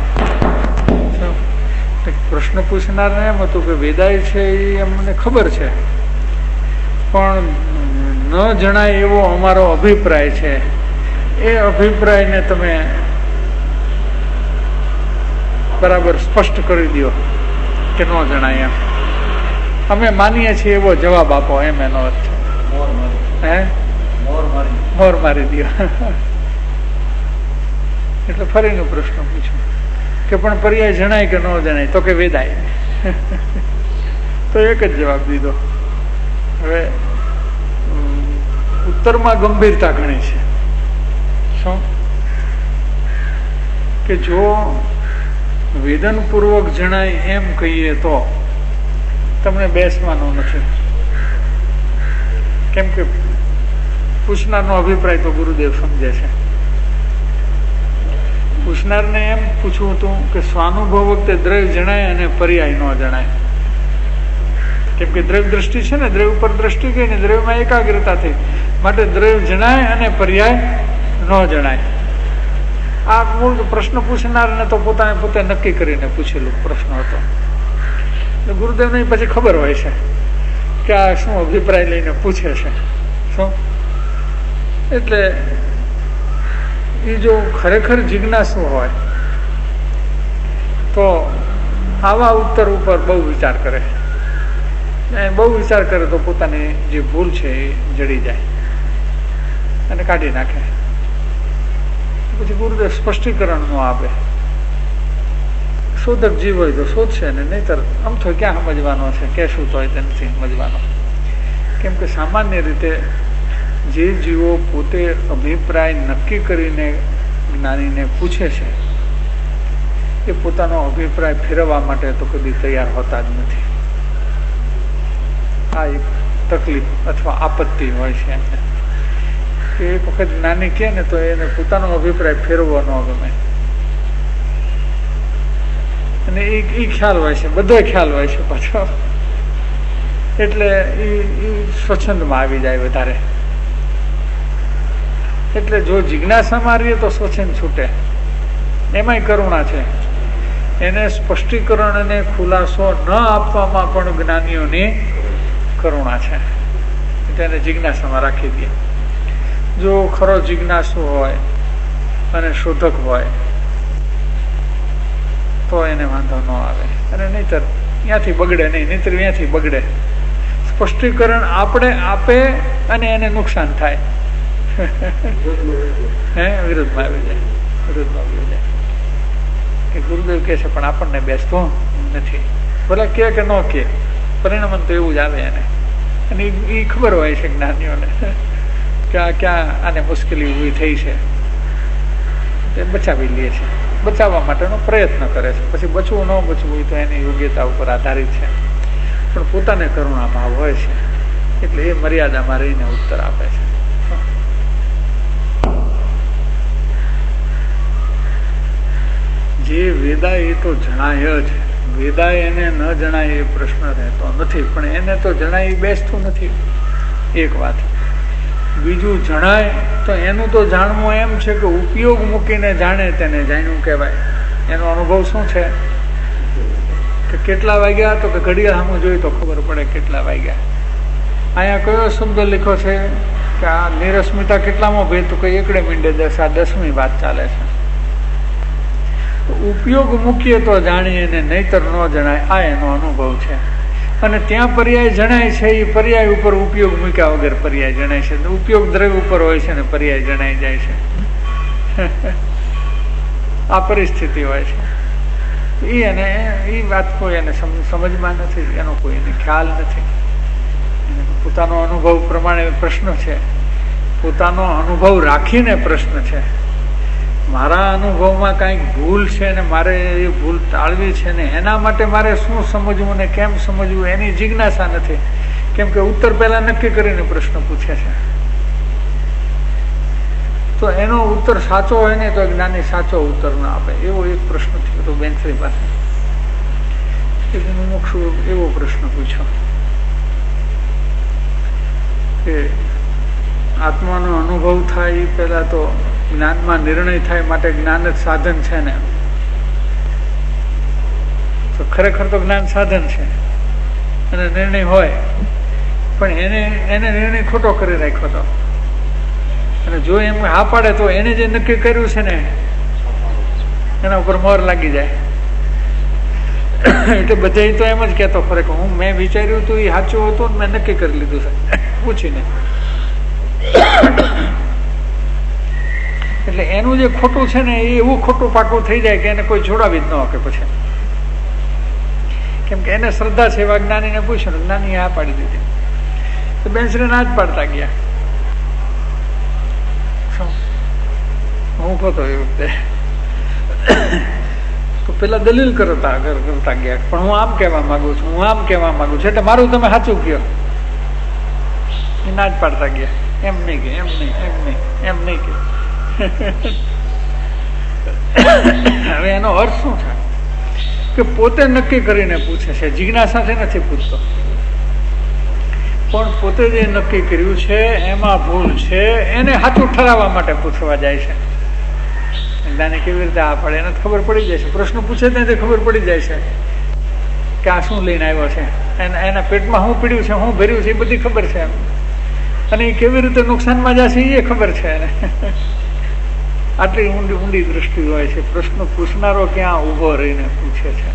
પ્રશ્ન પૂછનારને એમ હતું કે વેદાય છે એ અમને ખબર છે, પણ ન જણાય એવો અમારો અભિપ્રાય છે. એ અભિપ્રાયને તમે બરાબર સ્પષ્ટ કરી દો કે ન જણાય. એમ અમે માનીએ છીએ એવો જવાબ આપો, એમ એનો અર્થ છે. મોર મારી દો. એટલે ફરીનો પ્રશ્ન પૂછ્યો કે પણ પર્યાય જણાય કે ન જણાય? તો કે વેદાય. તો એક જ જવાબ દીધો. હવે ઉત્તરમાં ગંભીરતા ઘણી છે. શું કે જો વેદનપૂર્વક જણાય એમ કહીએ તો તમને બેસવાનું નથી. કેમ કે પૂછનારનો અભિપ્રાય તો ગુરુદેવ સમજે છે. પૂછનારને એમ પૂછવું હતું કે સ્વાનુભવ વખતે દ્રવ્ય જણાય અને પર્યાય ન જણાય. કેમ કે દ્રવ્ય દ્રષ્ટિ છે ને, દ્રવ્ય ઉપર દ્રષ્ટિ ગઈ ને, દ્રવ્યમાં એકાગ્રતા થઈ, માટે દ્રવ્ય જણાય અને પર્યાય ન જણાય. આ મૂળ પ્રશ્ન પૂછનારને તો પોતે નક્કી કરીને પૂછેલું પ્રશ્ન હતો. એટલે ગુરુદેવને પછી ખબર હોય છે કે આ શું અભિપ્રાય લઈને પૂછે છે. શું એટલે એ જો ખરેખર જિજ્ઞાસુ હોય તો આવા ઉત્તર ઉપર બહુ વિચાર કરે. બહુ વિચાર કરે તો પોતાની જે ભૂલ છે એ જડી જાય અને કાઢી નાખે. પછી ગુરુદેવ સ્પષ્ટીકરણ નો આપે. શોધક જીવ હોય તો શોધશે ને, નહીતર આમ તો ક્યાં સમજવાનો છે કે શું તો હોય તે નથી સમજવાનો. કેમ કે સામાન્ય રીતે જે જીવો પોતે અભિપ્રાય નક્કી કરીને જ્ઞાનીને પૂછે છે એ પોતાનો અભિપ્રાય ફેરવવા માટે તો કદી તૈયાર હોતા જ નથી. આ એક તકલીફ અથવા આપત્તિ હોય છે એમને કે એક વખત જ્ઞાની કહે ને તો એને પોતાનો અભિપ્રાય ફેરવવો ન ગમે. અને એ ખ્યાલ હોય છે, બધો ખ્યાલ હોય છે પાછો. એટલે એ સ્વચ્છંદમાં આવી જાય વધારે. એટલે જો જિજ્ઞાસામાં રહીએ તો સ્વચ્છંદ છૂટે. એમાંય કરુણા છે. એને સ્પષ્ટીકરણ અને ખુલાસો ન આપવામાં પણ જ્ઞાનીઓની કરુણા છે. તેને જિજ્ઞાસામાં રાખી દે. જો ખરો જિજ્ઞાસુ હોય અને શોધક હોય તો એને વાંધો ન આવે. અને નહીતર ત્યાંથી બગડે નહીં, નહીતર ત્યાંથી બગડે. સ્પષ્ટીકરણ આપણે આપે અને એને નુકસાન થાય. વિરુદ્ધમાં આવી જાય. કે ગુરુદેવ કે છે પણ આપણને બેસતું નથી. ભલે કે ન કે, પરિણામ તો એવું જ આવે એને. અને એ ખબર હોય છે જ્ઞાનીઓને કે આ ક્યાં આને મુશ્કેલી ઊભી થઈ છે, તે બચાવી લે છે. બચાવવા માટેનો પ્રયત્ન કરે છે. પછી બચવું ન બચવું એ તો એની યોગ્યતા ઉપર આધારિત છે. પણ પોતાને કરુણા ભાવ હોય છે એટલે એ મર્યાદામાં રહીને ઉત્તર આપે છે. જે વેદાય એ તો જણાય જ. વેદાય એને ન જણાય એ પ્રશ્ન રહેતો નથી, પણ એને તો જણાય એ બેસતું નથી. એક વાત. બીજું જણાય તો એનું તો જાણવું એમ છે કે ઉપયોગ મૂકીને જાણે તેને જાણ્યું કહેવાય. એનો અનુભવ શું છે કે કેટલા વાગ્યા, તો કે ઘડિયાળ સામું જોઈ તો ખબર પડે કેટલા વાગ્યા. અહીંયા કયો શબ્દ લખ્યો છે કે આ નિરસ્મિતા કેટલામાં ભેદ, તો કે 1 મિનિટે 10, આ 10મી વાત ચાલે છે. તો ઉપયોગ મૂકીએ તો જાણીએ ને, નહીતર ન જણાય. આ એનો અનુભવ છે. અને ત્યાં પર્યાય જણાય છે એ પર્યાય ઉપર ઉપયોગ મૂક્યા વગર પર્યાય જણાય છે. ઉપયોગ દ્રવ્ય ઉપર હોય છે ને પર્યાય જણાઈ જાય છે. આ પરિસ્થિતિ હોય છે. એ વાત કોઈ એને સમજમાં નથી, એનો કોઈ એને ખ્યાલ નથી. પોતાનો અનુભવ પ્રમાણે પ્રશ્ન છે, પોતાનો અનુભવ રાખીને પ્રશ્ન છે. મારા અનુભવમાં કંઈક ભૂલ છે ને મારે એ ભૂલ ટાળવી છે ને એના માટે મારે શું સમજવું ને કેમ સમજવું એની જિજ્ઞાસા નથી. કેમ કે ઉત્તર પહેલા નક્કી કરીને પ્રશ્ન પૂછે છે. તો એનો ઉત્તર સાચો હોય ને તો જ્ઞાની સાચો ઉત્તર ના આપે. એવો એક પ્રશ્ન થયો હતો બેનશ્રી પાસે. મુમુક્ષુ એવો પ્રશ્ન પૂછ્યો કે આત્માનો અનુભવ થાય એ પહેલા તો જ્ઞાનમાં નિર્ણય થાય માટે જ્ઞાન જ સાધન છે ને? તો ખરેખર તો જ્ઞાન સાધન છે અને નિર્ણય હોય, પણ એને નિર્ણય ખોટો કરી રાખ્યો હતો. અને જો એમ હા પાડે તો એને જે નક્કી કર્યું છે ને એના ઉપર મોર લાગી જાય. એટલે બધા તો એમ જ કહેતો ખરેખર હું મેં વિચાર્યું હતું એ સાચું હતું મેં નક્કી કરી લીધું છે પૂછીને. એટલે એનું જે ખોટું છે ને એ એવું ખોટું પાકું થઈ જાય કે એને કોઈ જોડાવી જ ન શકે પછી. કેમ કે એને શ્રદ્ધા છે એવા જ્ઞાનીને પૂછ્યું, જ્ઞાની હા પાડી દીધી. તો બેનશ્રી ના જ પાડતા ગયા. હું કહો તો એ વખતે તો પેલા દલીલ કરતા ગયા પણ હું આમ કહેવા માંગુ છું, હું આમ કહેવા માંગુ છું, એટલે મારું તમે સાચું કહો. એ ના જ પાડતા ગયા. એમ નહીં કે એમ નહીં, એમ નહીં, એમ નહીં કે. હવે એનો અર્થ શું થાય કે પોતે નક્કી કરીને પૂછે છે, જિજ્ઞાસાથી નથી પૂછતો. પણ પોતે જે નક્કી કર્યું છે એમાં ભૂલ છે એને સાચું ઠરાવવા માટે પૂછવા જાય છે. જ્ઞાની કેવી રીતે આ પડે એને ખબર પડી જાય છે. પ્રશ્ન પૂછે ત્યાંથી ખબર પડી જાય છે કે આ શું લઈને આવ્યો છે, એના પેટમાં શું પીડ્યું છે, શું ભર્યું છે, એ બધી ખબર છે. અને એ કેવી રીતે નુકસાનમાં જશે એ ખબર છે એને. આટલી ઊંડી દ્રષ્ટિ હોય છે. પ્રશ્ન પૂછનારો ક્યાં ઉભો રહીને પૂછે છે.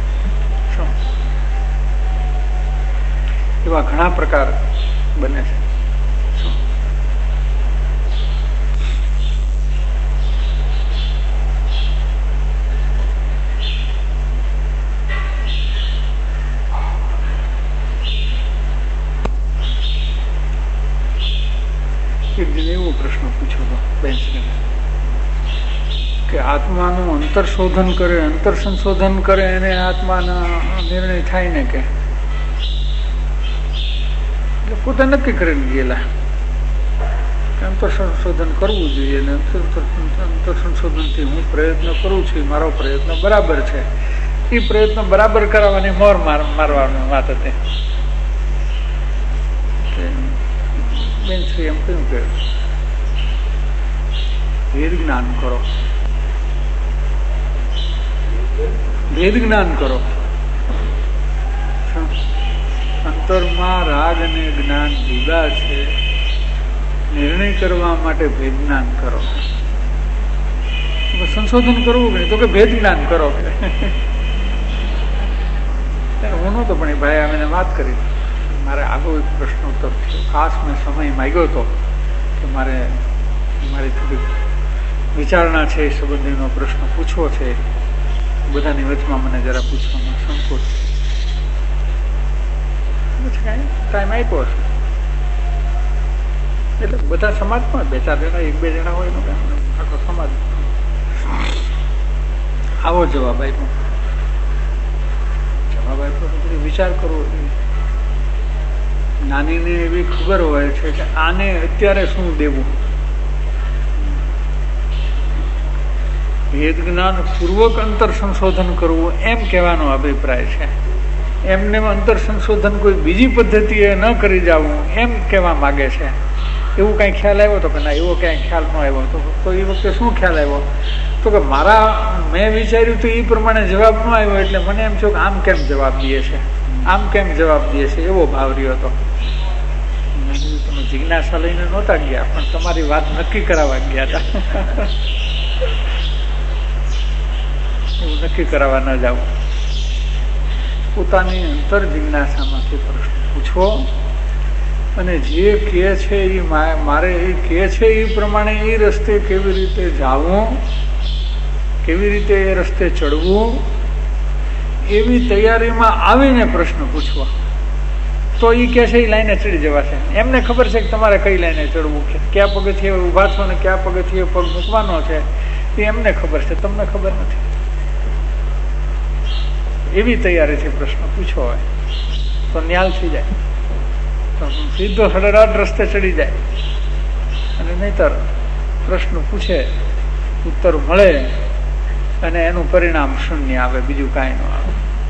એવા ઘણા પ્રકાર બને છે. એક દિન એવો પ્રશ્ન પૂછ્યો હતો બેન્ચને કે આત્માનું અંતર શોધન કરે, અંતર સંશોધન કરે એને આત્માના નિર્ણય થાય ને કે પોતે નક્કી કરીને ગયેલા અંતર સંશોધન કરવું જોઈએ ને અંતર સંશોધનથી હું પ્રયત્ન કરું છું, મારો પ્રયત્ન બરાબર છે. એ પ્રયત્ન બરાબર કરાવવાની મોર મારવાની વાત હતી. બેનશ્રી એમ કહ્યું કે ભેદ જ્ઞાન કરો, ભેદ જ્ઞાન કરો. અંતરમાં રાગ અને જ્ઞાન જુદા છે. નિર્ણય કરવા માટે ભેદ જ્ઞાન કરો. સંશોધન કરવું નહીં તો કે ભેદ જ્ઞાન કરો. હું નહોતો પણ એ ભાઈ અમે વાત કરી. મારે આગો એક પ્રશ્ન ઉત્તર થયો. ખાસ મેં સમય માગ્યો હતો કે મારી થોડીક વિચારણા છે એ સંબંધીનો પ્રશ્ન પૂછવો છે. બધાની વચમાં મને જરા પૂછવામાં સંકોચ ટાઈમ આપ્યો છે. એટલે બધા સમાજમાં 2-4 જણા 1-2 જણા હોય આખો સમાજ આવો જવાબ આપ્યો. જવાબ આપ્યો તો પછી વિચાર કરવો. નાનીને એવી ખબર હોય છે કે આને અત્યારે શું દેવું. ભેદ જ્ઞાન પૂર્વક અંતર સંશોધન કરવું એમ કહેવાનો અભિપ્રાય છે. એમને અંતર સંશોધન કોઈ બીજી પદ્ધતિએ ન કરી જવું એમ કહેવા માગે છે. એવું કઈ ખ્યાલ આવ્યો તો કે ના એવો ક્યાંય ખ્યાલ ન આવ્યો તો એ વખતે શું ખ્યાલ આવ્યો તો કે મેં વિચાર્યું તો એ પ્રમાણે જવાબ ન આવ્યો એટલે મને એમ થયું કે આમ કેમ જવાબ દે છે, આમ કેમ જવાબ દે છે, એવો ભાવ રહ્યો હતો. તમે જિજ્ઞાસા લઈને નહોતા ગયા પણ તમારી વાત નક્કી કરાવવા ગયા હતા. એવું નક્કી કરાવવા ન જાવ. પોતાની અંતર જિજ્ઞાસામાંથી પ્રશ્ન પૂછવો અને જે કહે છે એ મારે એ કહે છે એ પ્રમાણે એ રસ્તે કેવી રીતે જવું, કેવી રીતે એ રસ્તે ચડવું, એવી તૈયારીમાં આવીને પ્રશ્ન પૂછવા, તો એ કહે છે એ લાઈને ચડી જવાશે. એમને ખબર છે કે તમારે કઈ લાઈને ચડવું છે, કયા પગથિયે ઊભા છો ને કયા પગથિયે પગ મૂકવાનો છે, એ એમને ખબર છે, તમને ખબર નથી. એવી તૈયારીથી પ્રશ્ન પૂછો હોય તો ન્યાલ થઈ જાય, તો સીધો સડરાટ રસ્તે ચડી જાય. અને નહીતર પ્રશ્ન પૂછે, ઉત્તર મળે અને એનું પરિણામ શૂન્ય આવે, બીજું કાંઈ ન આવે.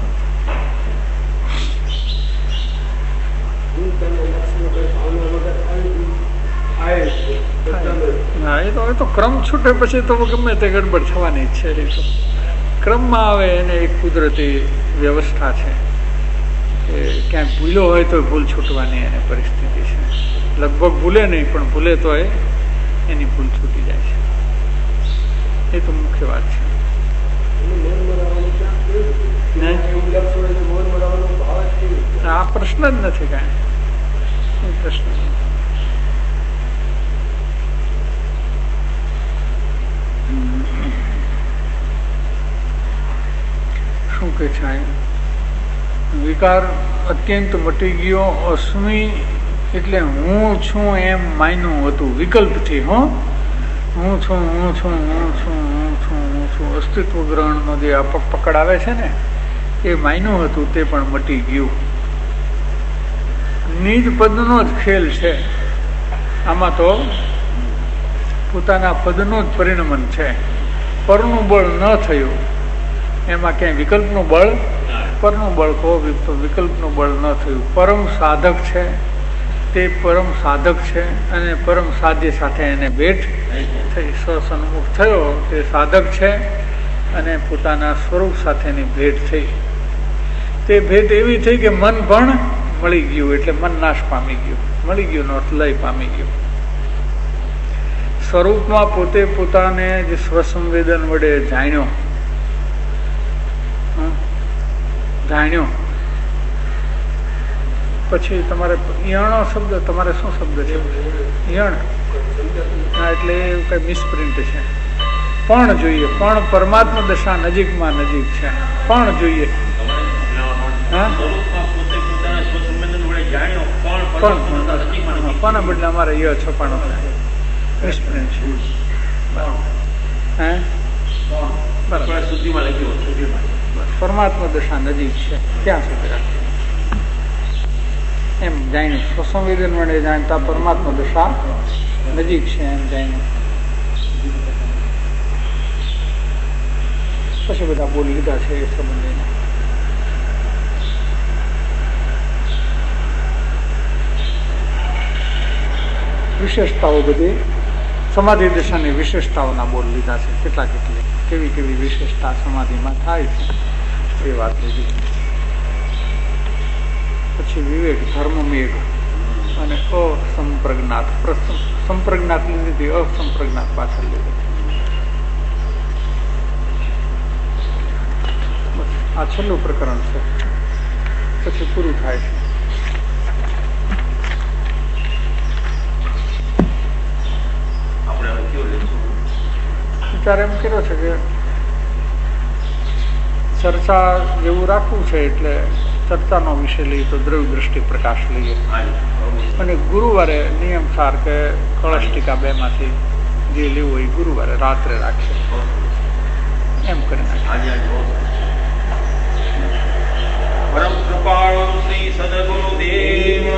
હા, એ તો ક્રમ છૂટે પછી તો ગમે તે ગડબડ થવાની જ છે. એ તો ક્રમમાં આવે એને એક કુદરતી વ્યવસ્થા છે કે ક્યાંક ભૂલો હોય તો ભૂલ છૂટવાની એને પરિસ્થિતિ છે. લગભગ ભૂલે નહીં પણ ભૂલે તો એની ભૂલ છૂટી જાય છે. એ તો મુખ્ય વાત છે. આ પ્રશ્ન જ નથી કાંઈ, પ્રશ્ન શું કે છે? વિકાર અત્યંત મટી ગયો. અસ્મિ એટલે હું છું એમ માન્યું હતું વિકલ્પથી. હું છું, હું છું, હું છું, હું છું, હું છું. અસ્તિત્વ ગ્રહણનો જે પકડ આવે છે ને, એ માન્યું હતું તે પણ મટી ગયું. નિજ પદનો જ ખેલ છે આમાં, તો પોતાના પદનું જ પરિણમન છે. પરનું બળ ન થયું એમાં ક્યાંય વિકલ્પનું બળ, પરનું બળ કહો તો વિકલ્પનું બળ ન થયું. પરમ સાધક છે તે પરમ સાધક છે અને પરમ સાધ્ય સાથે એને ભેટ થઈ. સન્મુખ થયો તે સાધક છે અને પોતાના સ્વરૂપ સાથેની ભેટ થઈ. તે ભેટ એવી થઈ કે મન પણ મળી ગયું, એટલે મન નાશ પામી ગયું, મળી ગયું નો લય પામી ગયું. સ્વરૂપમાં પોતે પોતાને જે સ્વસંવેદન વડે જાણ્યો, પછી તમારે યણો શબ્દ, તમારે શું શબ્દ છે? યણ. હા, એટલે એ કઈ મિસપ્રિન્ટ છે. પણ જોઈએ, પણ પરમાત્મા દશા નજીકમાં નજીક છે. પણ જોઈએ, પણ બદલે અમારે ય છપાણો મિસપ્રિન્ટ છે. પરમાત્મા દશા નજીક છે ત્યાં સુધી રાખે એમ જાણ્યું. સ્વસંવેદન વડે જાણતા પરમાત્મા દશા નજીક છે એમ જાણ્યું. પછી બધા બોલી લીધા છે એ સંબંધીને. વિશેષતાઓ બધી સમાધિ દશાની વિશેષતાઓના બોલ લીધા છે. કેટલા કેટલી કેવી કેવી વિશેષતા સમાધિમાં થાય છે એ વાત લીધી. પછી વિવેક, ધર્મમેઘ અને અસંપ્રજ્ઞાત. સંપ્રજ્ઞાત લીધી, અસંપ્રજ્ઞાત પાછળ લીધી. આ છેલ્લું પ્રકરણ છે, પછી પૂરું થાય છે. વિચાર એમ કર્યો છે કે ચર્ચા જેવું રાખવું છે, એટલે ચર્ચાનો વિષય લઈએ તો દ્રવ્ય દ્રષ્ટિ પ્રકાશ લઈએ, અને ગુરુવારે નિયમ સાર કે કળશ ટીકા 2 માંથી જે લેવું હોય ગુરુવારે રાત્રે રાખશે એમ કરી નાખીએ. પરમ કૃપાળુ શ્રી સદગુરુદેવ